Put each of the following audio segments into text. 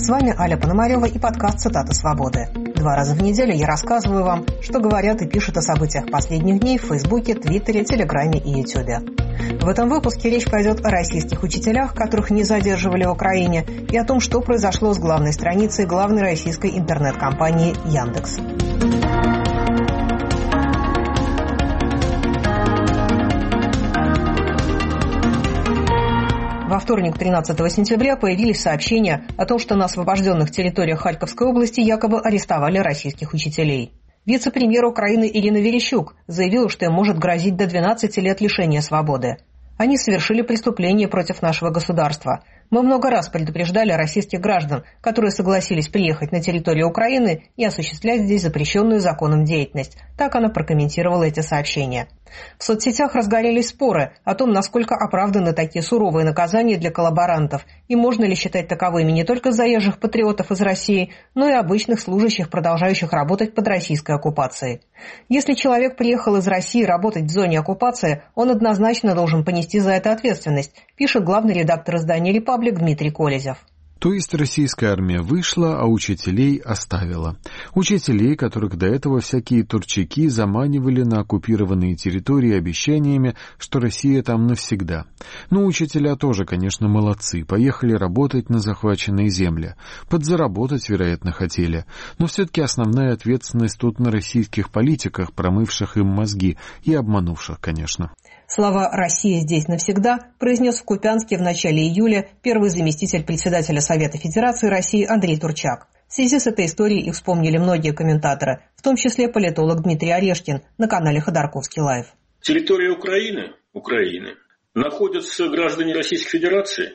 С вами Аля Пономарева и подкаст «Цитаты свободы». 2 раза в неделю я рассказываю вам, что говорят и пишут о событиях последних дней в Фейсбуке, Твиттере, Телеграме и Ютубе. В этом выпуске речь пойдет о российских учителях, которых не задерживали в Украине, и о том, что произошло с главной страницей главной российской интернет-компании Яндекс. Во вторник, 13 сентября, появились сообщения о том, что на освобожденных территориях Харьковской области якобы арестовали российских учителей. Вице-премьер Украины Ирина Верещук заявила, что им может грозить до 12 лет лишения свободы. Они совершили преступление против нашего государства. Мы много раз предупреждали российских граждан, которые согласились приехать на территорию Украины и осуществлять здесь запрещенную законом деятельность. Так она прокомментировала эти сообщения. В соцсетях разгорелись споры о том, насколько оправданы такие суровые наказания для коллаборантов, и можно ли считать таковыми не только заезжих патриотов из России, но и обычных служащих, продолжающих работать под российской оккупацией. Если человек приехал из России работать в зоне оккупации, он однозначно должен понести за это ответственность, пишет главный редактор издания «Репаблик» Дмитрий Колезев. То есть российская армия вышла, а учителей оставила. Учителей, которых до этого всякие турчаки заманивали на оккупированные территории обещаниями, что Россия там навсегда. Ну, учителя тоже, конечно, молодцы, поехали работать на захваченные земли. Подзаработать, вероятно, хотели. Но все-таки основная ответственность тут на российских политиках, промывших им мозги и обманувших, конечно. Слова «Россия здесь навсегда» произнес в Купянске в начале июля первый заместитель председателя Совета Федерации России Андрей Турчак. В связи с этой историей их вспомнили многие комментаторы, в том числе политолог Дмитрий Орешкин на канале Ходорковский Лайв. Территория Украины, находятся граждане Российской Федерации,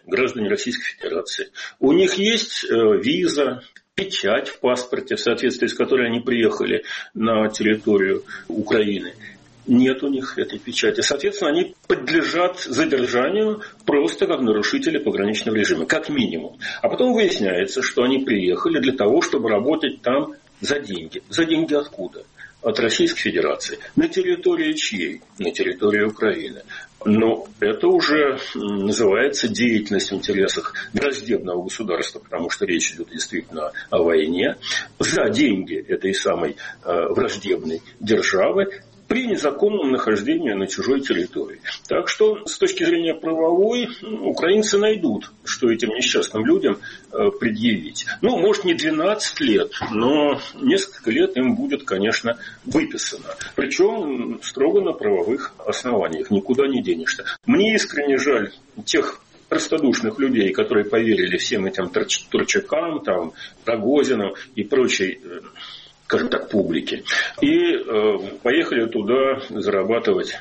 У них есть виза, печать в паспорте, в соответствии с которой они приехали на территорию Украины. Нет у них этой печати. Соответственно, они подлежат задержанию просто как нарушители пограничного режима, как минимум. А потом выясняется, что они приехали для того, чтобы работать там за деньги. За деньги откуда? От Российской Федерации. На территории чьей? На территории Украины. Но это уже называется деятельность в интересах враждебного государства, потому что речь идет действительно о войне. За деньги этой самой враждебной державы при незаконном нахождении на чужой территории. Так что, с точки зрения правовой, украинцы найдут, что этим несчастным людям предъявить. Ну, может, не 12 лет, но несколько лет им будет, конечно, выписано. Причем строго на правовых основаниях. Никуда не денешься. Мне искренне жаль тех простодушных людей, которые поверили всем этим турчакам, там, Рогозинам и прочей, скажем так, публики. И поехали туда зарабатывать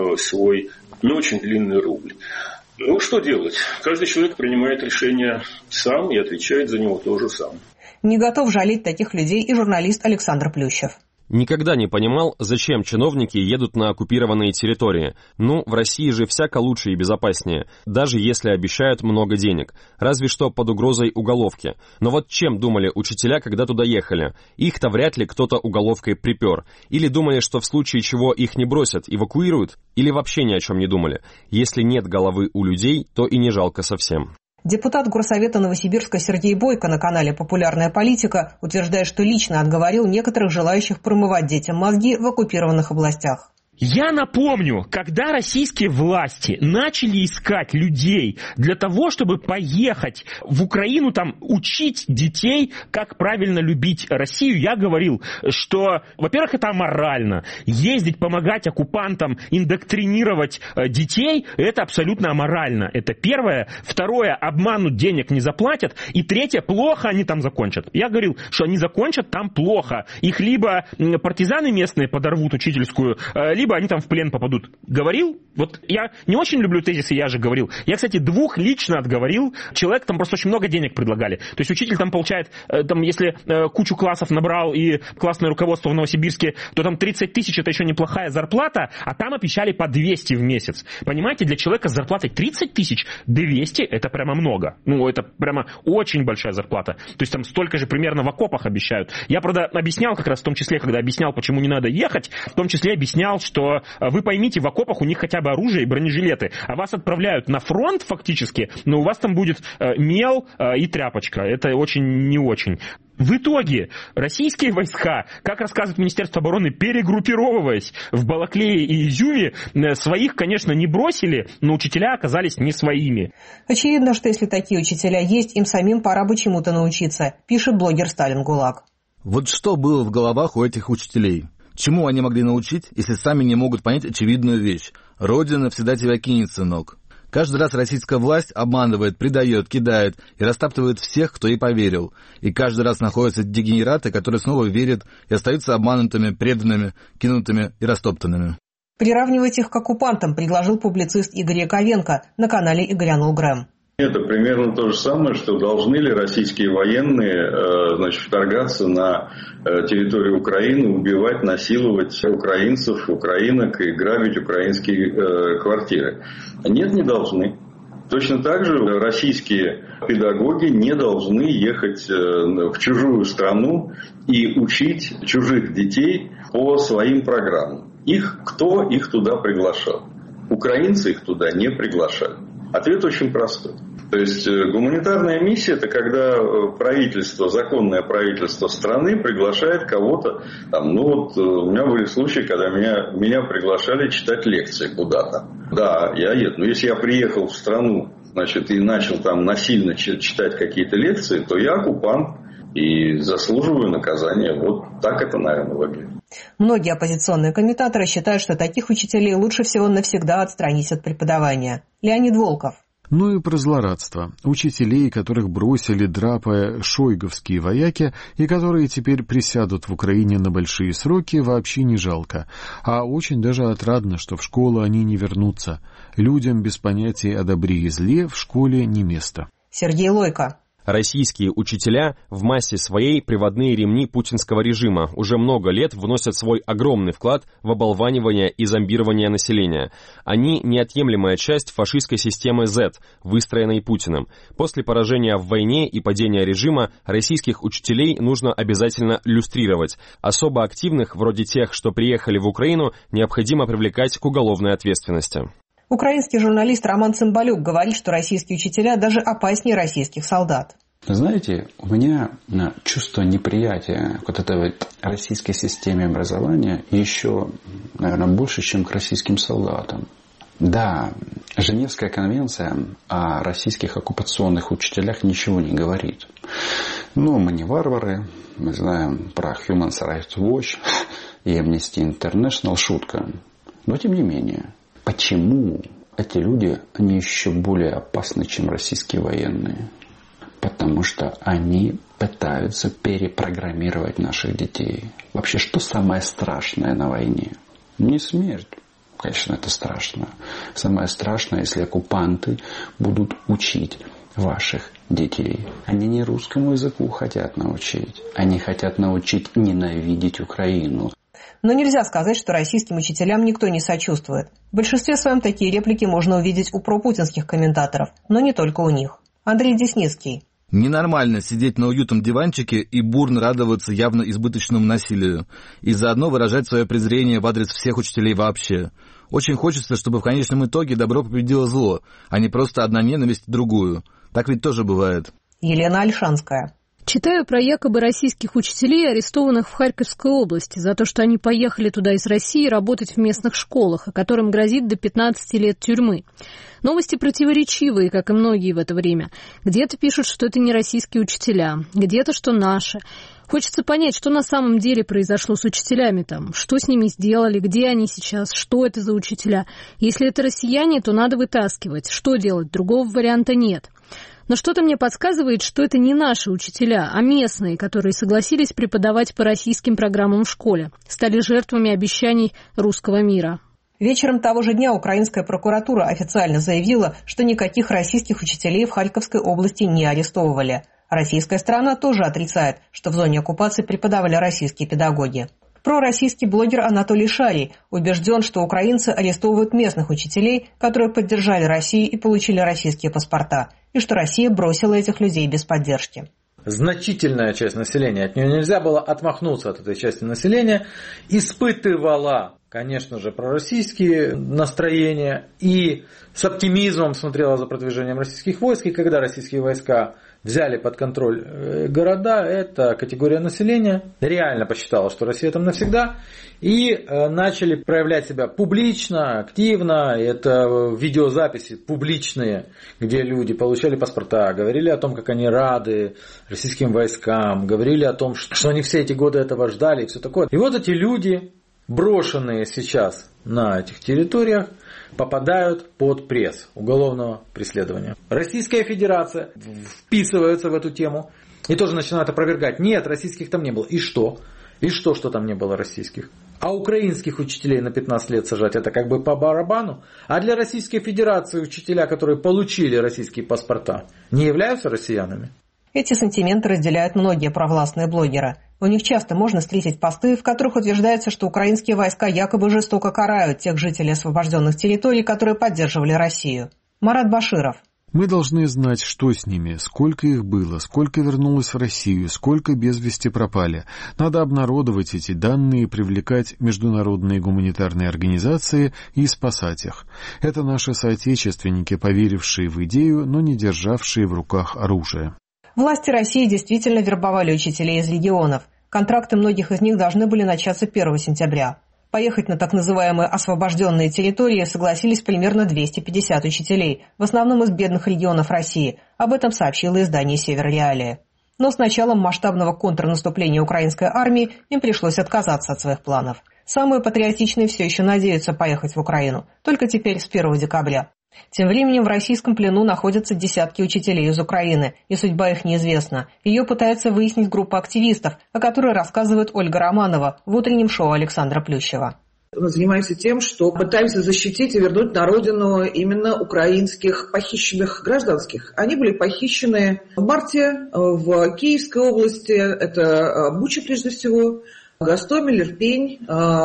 свой не очень длинный рубль. Ну, что делать? Каждый человек принимает решение сам и отвечает за него тоже сам. Не готов жалеть таких людей и журналист Александр Плющев. Никогда не понимал, зачем чиновники едут на оккупированные территории. Ну, в России же всяко лучше и безопаснее, даже если обещают много денег, разве что под угрозой уголовки. Но вот чем думали учителя, когда туда ехали? Их-то вряд ли кто-то уголовкой припер. Или думали, что в случае чего их не бросят, эвакуируют? Или вообще ни о чем не думали? Если нет головы у людей, то и не жалко совсем. Депутат Горсовета Новосибирска Сергей Бойко на канале «Популярная политика» утверждает, что лично отговорил некоторых желающих промывать детям мозги в оккупированных областях. Я напомню, когда российские власти начали искать людей для того, чтобы поехать в Украину, там, учить детей, как правильно любить Россию, я говорил, что, во-первых, это аморально. Ездить, помогать оккупантам, индоктринировать детей, это абсолютно аморально. Это первое. Второе, обманут, денег не заплатят. И третье, плохо они там закончат. Я говорил, что они закончат там плохо. Их либо партизаны местные подорвут учительскую, либо они там в плен попадут. Говорил? Вот я не очень люблю тезисы, я же говорил. Я, кстати, 2 лично отговорил. Человек там просто очень много денег предлагали. То есть учитель там получает, там, если кучу классов набрал и классное руководство в Новосибирске, то там 30 тысяч это еще неплохая зарплата, а там обещали по 200 в месяц. Понимаете, для человека с зарплатой 30 тысяч 200 это прямо много. Ну, это прямо очень большая зарплата. То есть там столько же примерно в окопах обещают. Я, правда, объяснял как раз в том числе, когда объяснял, почему не надо ехать, в том числе объяснял, что что вы поймите, в окопах у них хотя бы оружие и бронежилеты, а вас отправляют на фронт фактически, но у вас там будет мел и тряпочка. Это очень не очень. В итоге российские войска, как рассказывает Министерство обороны, перегруппировываясь в Балаклее и Изюме, своих, конечно, не бросили, но учителя оказались не своими. Очевидно, что если такие учителя есть, им самим пора бы чему-то научиться, пишет блогер Сталин ГУЛАГ. Вот что было в головах у этих учителей? Чему они могли научить, если сами не могут понять очевидную вещь? Родина всегда тебя кинет, сынок. Каждый раз российская власть обманывает, предает, кидает и растаптывает всех, кто ей поверил. И каждый раз находятся дегенераты, которые снова верят и остаются обманутыми, преданными, кинутыми и растоптанными. Приравнивать их к оккупантам предложил публицист Игорь Яковенко на канале Игоря Нулгрэм. Это примерно то же самое, что должны ли российские военные вторгаться на территорию Украины, убивать, насиловать украинцев, украинок и грабить украинские квартиры. Нет, не должны. Точно так же российские педагоги не должны ехать в чужую страну и учить чужих детей по своим программам. Кто их туда приглашал? Украинцы их туда не приглашали. Ответ очень простой. То есть гуманитарная миссия – это когда правительство, законное правительство страны приглашает кого-то. У меня были случаи, когда меня приглашали читать лекции куда-то. Да, я еду. Но если я приехал в страну, и начал там насильно читать какие-то лекции, то я оккупант и заслуживаю наказания. Вот так это, наверное, выглядит. Многие оппозиционные комментаторы считают, что таких учителей лучше всего навсегда отстранить от преподавания. Леонид Волков. Ну и про злорадство. Учителей, которых бросили, драпая, шойговские вояки, и которые теперь присядут в Украине на большие сроки, вообще не жалко. А очень даже отрадно, что в школу они не вернутся. Людям без понятия о добре и зле в школе не место. Сергей Лойко. Российские учителя в массе своей приводные ремни путинского режима уже много лет вносят свой огромный вклад в оболванивание и зомбирование населения. Они неотъемлемая часть фашистской системы Z, выстроенной Путиным. После поражения в войне и падения режима российских учителей нужно обязательно люстрировать. Особо активных, вроде тех, что приехали в Украину, необходимо привлекать к уголовной ответственности. Украинский журналист Роман Цымбалюк говорит, что российские учителя даже опаснее российских солдат. Знаете, у меня чувство неприятия к этой российской системе образования еще, наверное, больше, чем к российским солдатам. Да, Женевская конвенция о российских оккупационных учителях ничего не говорит. Но мы не варвары, мы знаем про Human Rights Watch и Amnesty International, шутка. Но тем не менее. Почему эти люди, они еще более опасны, чем российские военные? Потому что они пытаются перепрограммировать наших детей. Вообще, что самое страшное на войне? Не смерть. Конечно, это страшно. Самое страшное, если оккупанты будут учить ваших детей. Они не русскому языку хотят научить. Они хотят научить ненавидеть Украину. Но нельзя сказать, что российским учителям никто не сочувствует. В большинстве своем такие реплики можно увидеть у пропутинских комментаторов, но не только у них. Андрей Десницкий. Ненормально сидеть на уютном диванчике и бурно радоваться явно избыточному насилию. И заодно выражать свое презрение в адрес всех учителей вообще. Очень хочется, чтобы в конечном итоге добро победило зло, а не просто одна ненависть другую. Так ведь тоже бывает. Елена Ольшанская. Читаю про якобы российских учителей, арестованных в Харьковской области, за то, что они поехали туда из России работать в местных школах, а которым грозит до 15 лет тюрьмы. Новости противоречивые, как и многие в это время. Где-то пишут, что это не российские учителя, где-то, что наши. Хочется понять, что на самом деле произошло с учителями там, что с ними сделали, где они сейчас, что это за учителя. Если это россияне, то надо вытаскивать. Что делать? Другого варианта нет. Но что-то мне подсказывает, что это не наши учителя, а местные, которые согласились преподавать по российским программам в школе, стали жертвами обещаний русского мира. Вечером того же дня украинская прокуратура официально заявила, что никаких российских учителей в Харьковской области не арестовывали. Российская сторона тоже отрицает, что в зоне оккупации преподавали российские педагоги. Пророссийский блогер Анатолий Шарий убежден, что украинцы арестовывают местных учителей, которые поддержали Россию и получили российские паспорта, и что Россия бросила этих людей без поддержки. Значительная часть населения, от нее нельзя было отмахнуться от этой части населения, испытывала конечно же, пророссийские настроения и с оптимизмом смотрела за продвижением российских войск. И когда российские войска взяли под контроль города, эта категория населения реально посчитала, что Россия там навсегда, и начали проявлять себя публично, активно. Это видеозаписи публичные, где люди получали паспорта, говорили о том, как они рады российским войскам, говорили о том, что они все эти годы этого ждали и все такое. И вот эти люди, брошенные сейчас на этих территориях, попадают под пресс уголовного преследования. Российская Федерация вписывается в эту тему и тоже начинает опровергать. Нет, российских там не было. И что? И что там не было российских? А украинских учителей на 15 лет сажать, это как бы по барабану? А для Российской Федерации учителя, которые получили российские паспорта, не являются россиянами? Эти сантименты разделяют многие провластные блогеры. У них часто можно встретить посты, в которых утверждается, что украинские войска якобы жестоко карают тех жителей освобожденных территорий, которые поддерживали Россию. Марат Баширов. Мы должны знать, что с ними, сколько их было, сколько вернулось в Россию, сколько без вести пропали. Надо обнародовать эти данные, привлекать международные гуманитарные организации и спасать их. Это наши соотечественники, поверившие в идею, но не державшие в руках оружие. Власти России действительно вербовали учителей из регионов. Контракты многих из них должны были начаться 1 сентября. Поехать на так называемые освобожденные территории согласились примерно 250 учителей, в основном из бедных регионов России. Об этом сообщило издание «Северреалия». Но с началом масштабного контрнаступления украинской армии им пришлось отказаться от своих планов. Самые патриотичные все еще надеются поехать в Украину, только теперь с 1 декабря. Тем временем в российском плену находятся десятки учителей из Украины, и судьба их неизвестна. Ее пытается выяснить группа активистов, о которой рассказывает Ольга Романова в утреннем шоу Александра Плющева. Мы занимаемся тем, что пытаемся защитить и вернуть на родину именно украинских похищенных гражданских. Они были похищены в марте в Киевской области, это Буча прежде всего, Гостомель, Ирпень,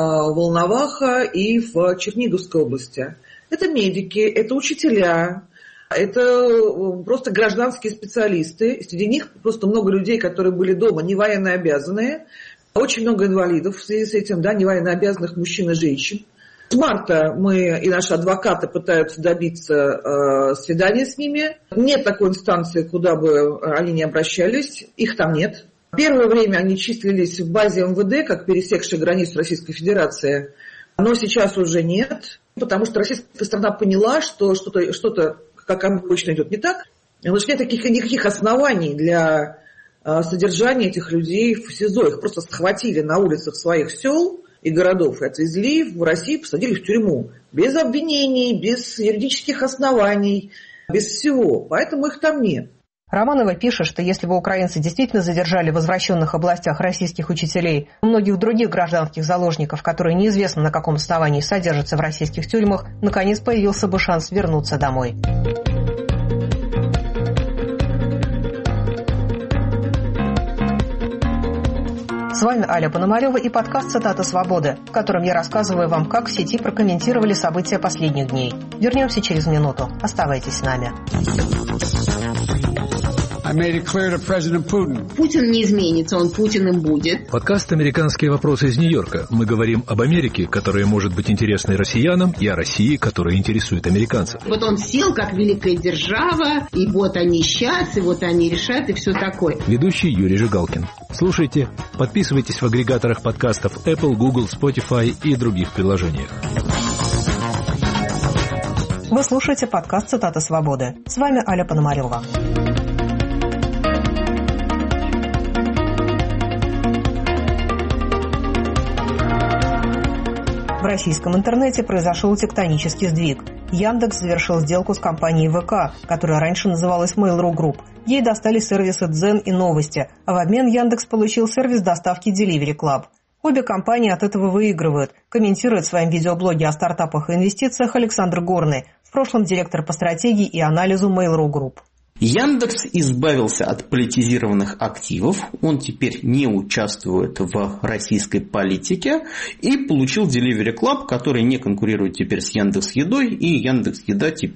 Волноваха и в Черниговской области. Это медики, это учителя, это просто гражданские специалисты. Среди них просто много людей, которые были дома, не военно обязанные. Очень много инвалидов в связи с этим, да, не военно обязанных мужчин и женщин. С марта мы и наши адвокаты пытаются добиться свидания с ними. Нет такой инстанции, куда бы они не обращались, их там нет. Первое время они числились в базе МВД, как пересекшие границу Российской Федерации, но сейчас уже нет. Потому что российская страна поняла, что что-то, как обычно, идет не так. Значит, нет никаких оснований для содержания этих людей в СИЗО. Их просто схватили на улицах своих сел и городов и отвезли в Россию, посадили в тюрьму. Без обвинений, без юридических оснований, без всего. Поэтому их там нет. Романова пишет, что если бы украинцы действительно задержали в возвращенных областях российских учителей, многих других гражданских заложников, которые неизвестно на каком основании содержатся в российских тюрьмах, наконец появился бы шанс вернуться домой. С вами Аля Пономарева и подкаст «Цитата свободы», в котором я рассказываю вам, как в сети прокомментировали события последних дней. Вернемся через минуту. Оставайтесь с нами. Путин не изменится, он Путиным будет. Подкаст «Американские вопросы» из Нью-Йорка. Мы говорим об Америке, которая может быть интересной россиянам, и о России, которая интересует американцев. Вот он сел, как великая держава, и вот они сейчас, и вот они решат, и все такое. Ведущий Юрий Жигалкин. Слушайте, подписывайтесь в агрегаторах подкастов Apple, Google, Spotify и других приложениях. Вы слушаете подкаст «Цитата свободы». С вами Аля Пономарева. В российском интернете произошел тектонический сдвиг. Яндекс завершил сделку с компанией ВК, которая раньше называлась Mail.ru Group. Ей достали сервисы Дзен и Новости, а в обмен Яндекс получил сервис доставки Delivery Club. Обе компании от этого выигрывают, комментирует в своем видеоблоге о стартапах и инвестициях Александр Горный, в прошлом директор по стратегии и анализу Mail.ru Group. Яндекс избавился от политизированных активов, он теперь не участвует в российской политике и получил Delivery Club, который не конкурирует теперь с Яндекс.Едой, и Яндекс.Еда теперь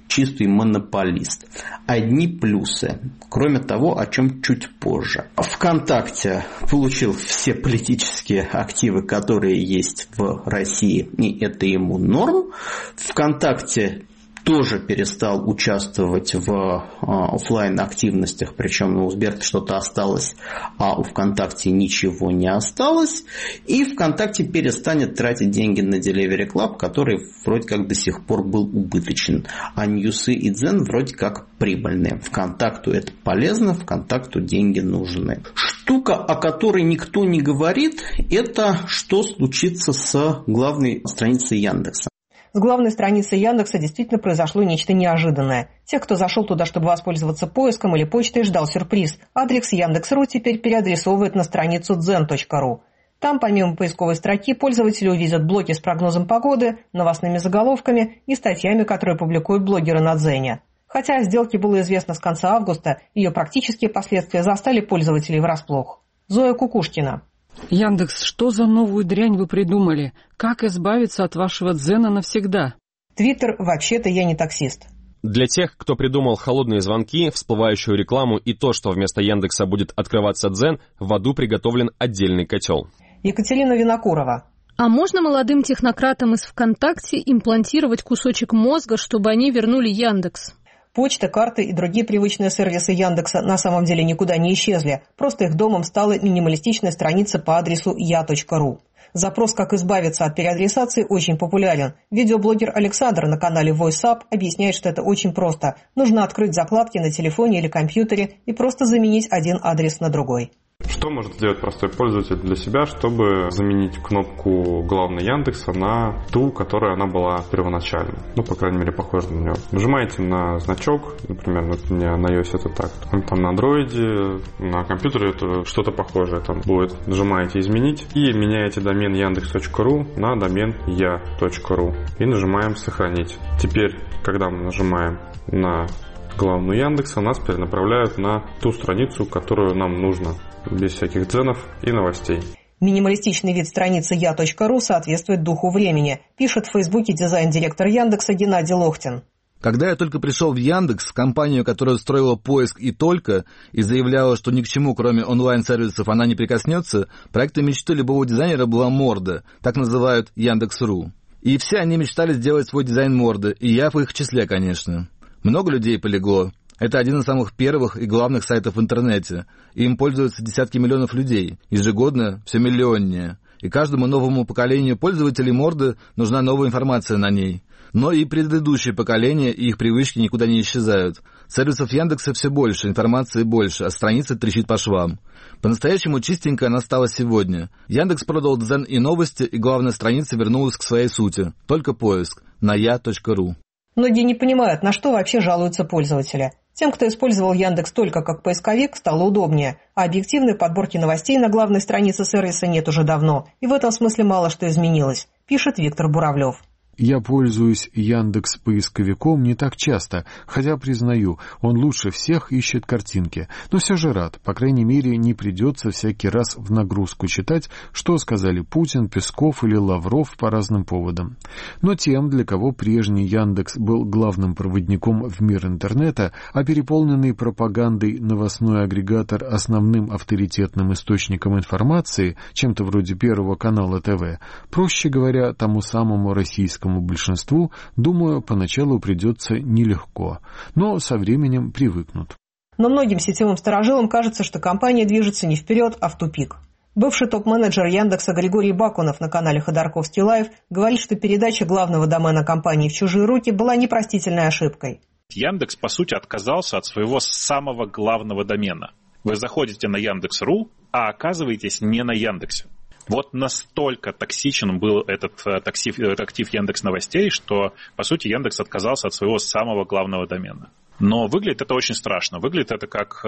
чистый монополист. Одни плюсы, кроме того, о чем чуть позже. ВКонтакте получил все политические активы, которые есть в России, и это ему норм. ВКонтакте тоже перестал участвовать в офлайн-активностях, причем у Сберта что-то осталось, а у ВКонтакте ничего не осталось. И ВКонтакте перестанет тратить деньги на Delivery Club, который вроде как до сих пор был убыточен. А Ньюсы и Дзен вроде как прибыльные. ВКонтакту это полезно, ВКонтакту деньги нужны. Штука, о которой никто не говорит, это что случится с главной страницей Яндекса. С главной страницы Яндекса действительно произошло нечто неожиданное. Тех, кто зашел туда, чтобы воспользоваться поиском или почтой, ждал сюрприз. Адрес Яндекс.ру теперь переадресовывает на страницу dzен.ру. Там, помимо поисковой строки, пользователи увидят блоки с прогнозом погоды, новостными заголовками и статьями, которые публикуют блогеры на Дзене. Хотя о сделке было известно с конца августа, ее практические последствия застали пользователей врасплох. Зоя Кукушкина. Яндекс, что за новую дрянь вы придумали? Как избавиться от вашего Дзена навсегда? Твиттер, вообще-то я не таксист. Для тех, кто придумал холодные звонки, всплывающую рекламу и то, что вместо Яндекса будет открываться Дзен, в аду приготовлен отдельный котел. Екатерина Винокурова. А можно молодым технократам из ВКонтакте имплантировать кусочек мозга, чтобы они вернули Яндекс? Почта, карты и другие привычные сервисы Яндекса на самом деле никуда не исчезли, просто их домом стала минималистичная страница по адресу я.ру. Запрос «Как избавиться от переадресации» очень популярен. Видеоблогер Александр на канале VoiceUp объясняет, что это очень просто. Нужно открыть закладки на телефоне или компьютере и просто заменить один адрес на другой. Что может сделать простой пользователь для себя, чтобы заменить кнопку «Главный Яндекса» на ту, которая она была первоначально? Ну, по крайней мере, похожа на нее. Нажимаете на значок, например, вот у меня на iOS это так. Там на Android, на компьютере это что-то похожее там будет. Нажимаете «Изменить» и меняете домен yandex.ru на домен я.ру. И нажимаем «Сохранить». Теперь, когда мы нажимаем на главную Яндекса, нас перенаправляют на ту страницу, которую нам нужно, без всяких дзенов и новостей. Минималистичный вид страницы я.ру соответствует духу времени, пишет в Фейсбуке дизайн-директор Яндекса Геннадий Лохтин. Когда я только пришел в Яндекс, компанию, которая строила поиск и только, и заявляла, что ни к чему, кроме онлайн-сервисов, она не прикоснется, проектом мечты любого дизайнера была морда, так называют Яндекс.ру. И все они мечтали сделать свой дизайн морды, и я в их числе, конечно. Много людей полегло. Это один из самых первых и главных сайтов в интернете. Им пользуются десятки миллионов людей. Ежегодно все миллионнее. И каждому новому поколению пользователей морды нужна новая информация на ней. Но и предыдущие поколения и их привычки никуда не исчезают. Сервисов Яндекса все больше, информации больше, а страница трещит по швам. По-настоящему чистенько она стала сегодня. Яндекс продал Дзен и новости, и главная страница вернулась к своей сути. Только поиск. На я.ру. Многие не понимают, на что вообще жалуются пользователи. Тем, кто использовал Яндекс только как поисковик, стало удобнее, а объективной подборки новостей на главной странице сервиса нет уже давно, и в этом смысле мало что изменилось, пишет Виктор Буравлев. Я пользуюсь Яндекс-поисковиком не так часто, хотя, признаю, он лучше всех ищет картинки. Но все же рад, по крайней мере, не придется всякий раз в нагрузку читать, что сказали Путин, Песков или Лавров по разным поводам. Но тем, для кого прежний Яндекс был главным проводником в мир интернета, а переполненный пропагандой новостной агрегатор основным авторитетным источником информации, чем-то вроде Первого канала ТВ, проще говоря, тому самому российскому большинству, думаю, поначалу придется нелегко, но со временем привыкнут. Но многим сетевым старожилам кажется, что компания движется не вперед, а в тупик. Бывший топ-менеджер Яндекса Григорий Бакунов на канале Ходорковский Лайв говорит, что передача главного домена компании в чужие руки была непростительной ошибкой. Яндекс, по сути, отказался от своего самого главного домена. Вы заходите на Яндекс.ру, а оказываетесь не на Яндексе. Вот настолько токсичен был этот актив Яндекс.Новостей, что, по сути, Яндекс отказался от своего самого главного домена. Но выглядит это очень страшно. Выглядит это как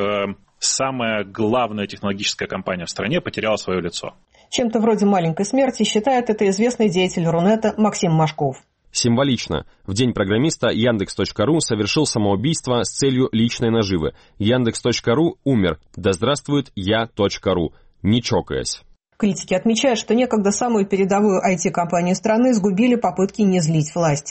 самая главная технологическая компания в стране потеряла свое лицо. Чем-то вроде маленькой смерти считает это известный деятель Рунета Максим Машков. Символично. В день программиста Яндекс.ру совершил самоубийство с целью личной наживы. Яндекс.ру умер. Да здравствует я.ру. Не чокаясь. Критики отмечают, что некогда самую передовую IT-компанию страны сгубили попытки не злить власти.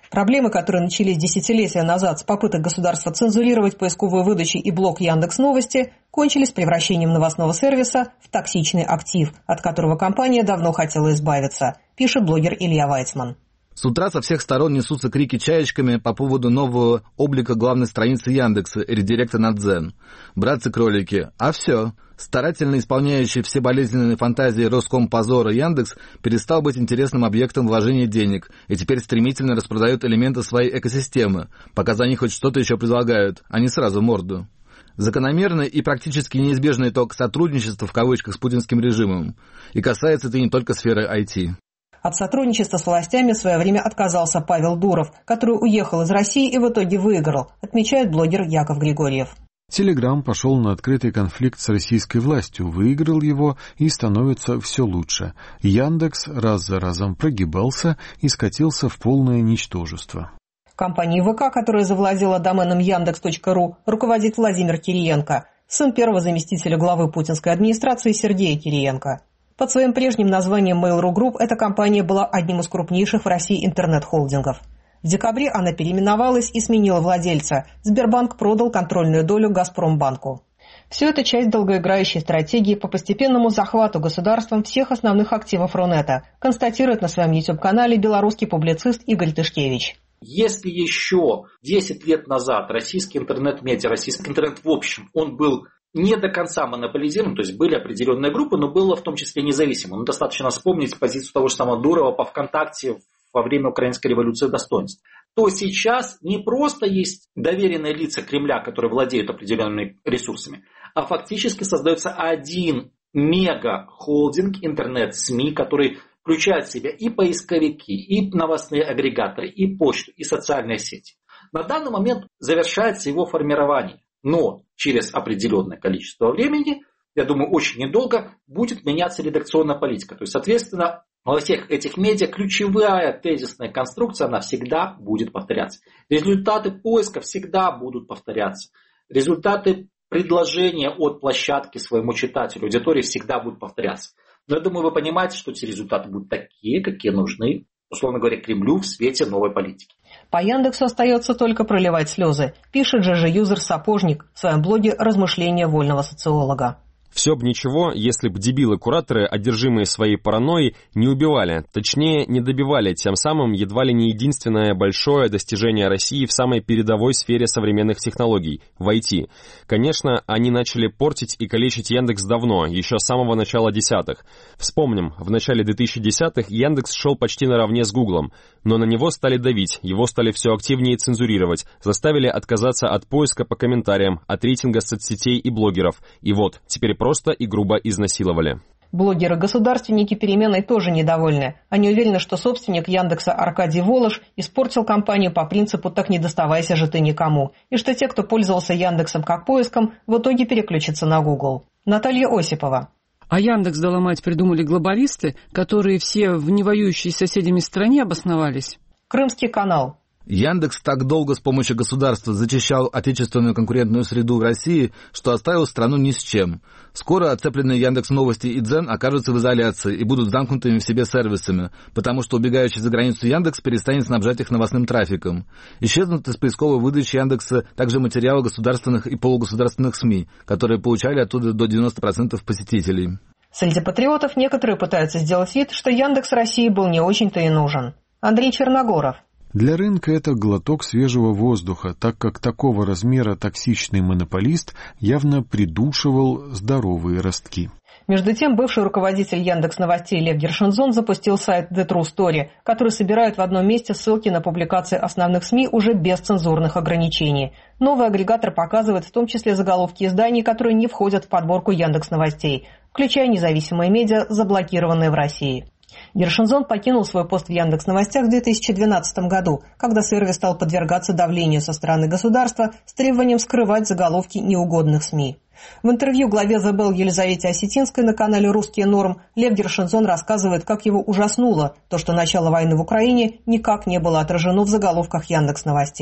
Проблемы, которые начались десятилетия назад с попыток государства цензурировать поисковую выдачу и блок Яндекс.Новости, кончились превращением новостного сервиса в токсичный актив, от которого компания давно хотела избавиться, пишет блогер Илья Вайцман. С утра со всех сторон несутся крики чаечками по поводу нового облика главной страницы Яндекса, редиректа на Дзен. Братцы-кролики, а все. Старательно исполняющий все болезненные фантазии Роскомпозора Яндекс перестал быть интересным объектом вложения денег и теперь стремительно распродает элементы своей экосистемы, пока за них хоть что-то еще предлагают, а не сразу морду. Закономерный и практически неизбежный итог сотрудничества в кавычках с путинским режимом. И касается это не только сферы IT. От сотрудничества с властями в свое время отказался Павел Дуров, который уехал из России и в итоге выиграл, отмечает блогер Яков Григорьев. Телеграм пошел на открытый конфликт с российской властью, выиграл его и становится все лучше. Яндекс раз за разом прогибался и скатился в полное ничтожество. Компанией ВК, которая завладела доменом Яндекс.ру, руководит Владимир Кириенко, сын первого заместителя главы путинской администрации Сергея Кириенко. Под своим прежним названием Mail.ru Group эта компания была одним из крупнейших в России интернет-холдингов. В декабре она переименовалась и сменила владельца. Сбербанк продал контрольную долю Газпромбанку. Все это часть долгоиграющей стратегии по постепенному захвату государством всех основных активов Рунета, констатирует на своем YouTube-канале белорусский публицист Игорь Тышкевич. Если еще 10 лет назад российский интернет-медиа, российский интернет в общем, он был не до конца монополизирован, то есть были определенные группы, но было в том числе независимо. Достаточно вспомнить позицию того же самого Дурова по ВКонтакте во время Украинской революции достоинств. То сейчас не просто есть доверенные лица Кремля, которые владеют определенными ресурсами, а фактически создается один мега-холдинг интернет-СМИ, который включает в себя и поисковики, и новостные агрегаторы, и почту, и социальные сети. На данный момент завершается его формирование. Но через определенное количество времени, я думаю, очень недолго, будет меняться редакционная политика. То есть, соответственно, во всех этих медиа ключевая тезисная конструкция, она всегда будет повторяться. Результаты поиска всегда будут повторяться. Результаты предложения от площадки своему читателю, аудитории всегда будут повторяться. Но я думаю, вы понимаете, что эти результаты будут такие, какие нужны, условно говоря, Кремлю в свете новой политики. По Яндексу остается только проливать слезы, пишет ЖЖ-юзер Сапожник в своем блоге «Размышления вольного социолога». Все бы ничего, если бы дебилы-кураторы, одержимые своей паранойей, не убивали, точнее, не добивали тем самым едва ли не единственное большое достижение России в самой передовой сфере современных технологий – в IT. Конечно, они начали портить и калечить Яндекс давно, еще с самого начала десятых. Вспомним, в начале 2010-х Яндекс шел почти наравне с Гуглом, но на него стали давить, его стали все активнее цензурировать, заставили отказаться от поиска по комментариям, от рейтинга соцсетей и блогеров. И вот, теперь просто и грубо изнасиловали. Блогеры-государственники переменой тоже недовольны. Они уверены, что собственник Яндекса Аркадий Волош испортил компанию по принципу «так не доставайся же ты никому», и что те, кто пользовался Яндексом как поиском, в итоге переключатся на Google. Наталья Осипова. А Яндекс доломать придумали глобалисты, которые все в невоюющей с соседями стране обосновались. Крымский канал. Яндекс так долго с помощью государства зачищал отечественную конкурентную среду в России, что оставил страну ни с чем. Скоро отцепленные Яндекс.Новости и Дзен окажутся в изоляции и будут замкнутыми в себе сервисами, потому что убегающий за границу Яндекс перестанет снабжать их новостным трафиком. Исчезнут из поисковой выдачи Яндекса также материалы государственных и полугосударственных СМИ, которые получали оттуда до 90% посетителей. Среди патриотов некоторые пытаются сделать вид, что Яндекс России был не очень-то и нужен. Андрей Черногоров. Для рынка это глоток свежего воздуха, так как такого размера токсичный монополист явно придушивал здоровые ростки. Между тем, бывший руководитель Яндекс.Новостей Лев Гершензон запустил сайт The True Story, который собирает в одном месте ссылки на публикации основных СМИ уже без цензурных ограничений. Новый агрегатор показывает в том числе заголовки изданий, которые не входят в подборку Яндекс.Новостей, включая независимые медиа, заблокированные в России. Гершензон покинул свой пост в Яндекс.Новостях в 2012 году, когда сервис стал подвергаться давлению со стороны государства с требованием скрывать заголовки неугодных СМИ. В интервью главе The Bell Елизавете Осетинской на канале «Русские норм» Лев Гершензон рассказывает, как его ужаснуло то, что начало войны в Украине никак не было отражено в заголовках Яндекс.Новостей.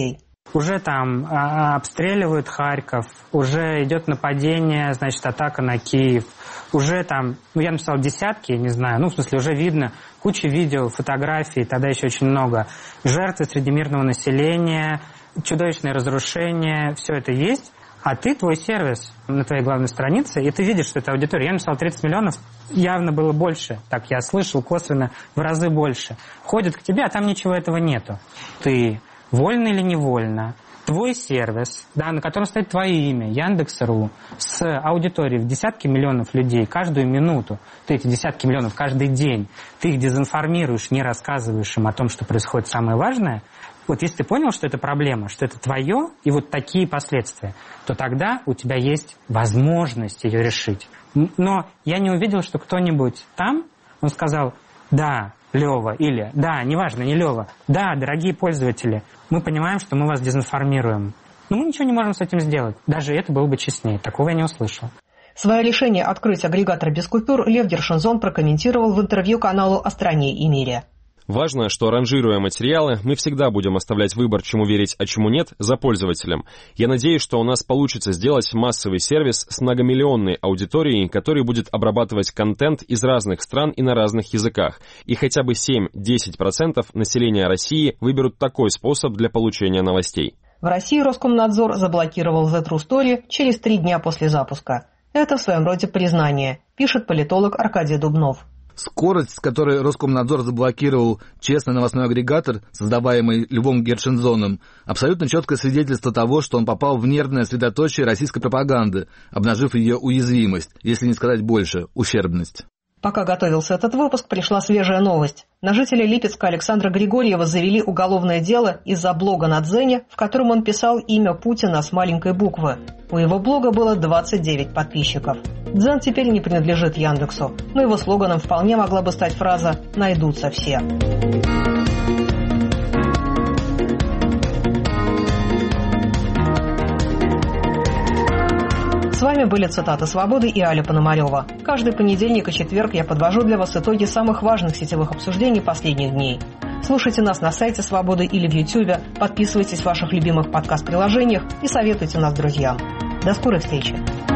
Уже там обстреливают Харьков, уже идет нападение, значит, атака на Киев. Уже там, я написал десятки, не знаю, в смысле, уже видно куча видео, фотографий, тогда еще очень много. Жертвы среди мирного населения, чудовищные разрушения, все это есть. А твой сервис на твоей главной странице, и ты видишь, что это аудитория. Я написал 30 миллионов, явно было больше. Так я слышал косвенно, в разы больше. Ходят к тебе, а там ничего этого нету. Ты вольно или невольно, твой сервис, да, на котором стоит твое имя, Яндекс.ру, с аудиторией в десятки миллионов людей каждую минуту, ты эти десятки миллионов каждый день, ты их дезинформируешь, не рассказываешь им о том, что происходит самое важное. Вот если ты понял, что это проблема, что это твое, и вот такие последствия, то тогда у тебя есть возможность ее решить. Но я не увидел, что кто-нибудь там, он сказал, да, Лёва, или да, неважно, не Лёва, да, дорогие пользователи, мы понимаем, что мы вас дезинформируем. Но мы ничего не можем с этим сделать. Даже это было бы честнее. Такого я не услышал. Свое решение открыть агрегатор без купюр Лев Гершензон прокомментировал в интервью каналу «О стране и мире». Важно, что, ранжируя материалы, мы всегда будем оставлять выбор, чему верить, а чему нет, за пользователем. Я надеюсь, что у нас получится сделать массовый сервис с многомиллионной аудиторией, который будет обрабатывать контент из разных стран и на разных языках. И хотя бы 7-10% населения России выберут такой способ для получения новостей. В России Роскомнадзор заблокировал The True Story через 3 дня после запуска. Это в своем роде признание, пишет политолог Аркадий Дубнов. Скорость, с которой Роскомнадзор заблокировал честный новостной агрегатор, создаваемый Львом Гершензоном, абсолютно четкое свидетельство того, что он попал в нервное средоточие российской пропаганды, обнажив ее уязвимость, если не сказать больше, ущербность. Пока готовился этот выпуск, пришла свежая новость. На жителя Липецка Александра Григорьева завели уголовное дело из-за блога на Дзене, в котором он писал имя Путина с маленькой буквы. У его блога было 29 подписчиков. Дзен теперь не принадлежит Яндексу, но его слоганом вполне могла бы стать фраза «Найдутся все». С вами были «Цитаты свободы» и Аля Пономарева. Каждый понедельник и четверг я подвожу для вас итоги самых важных сетевых обсуждений последних дней. Слушайте нас на сайте «Свободы» или в Ютьюбе, подписывайтесь в ваших любимых подкаст-приложениях и советуйте нас друзьям. До скорой встречи!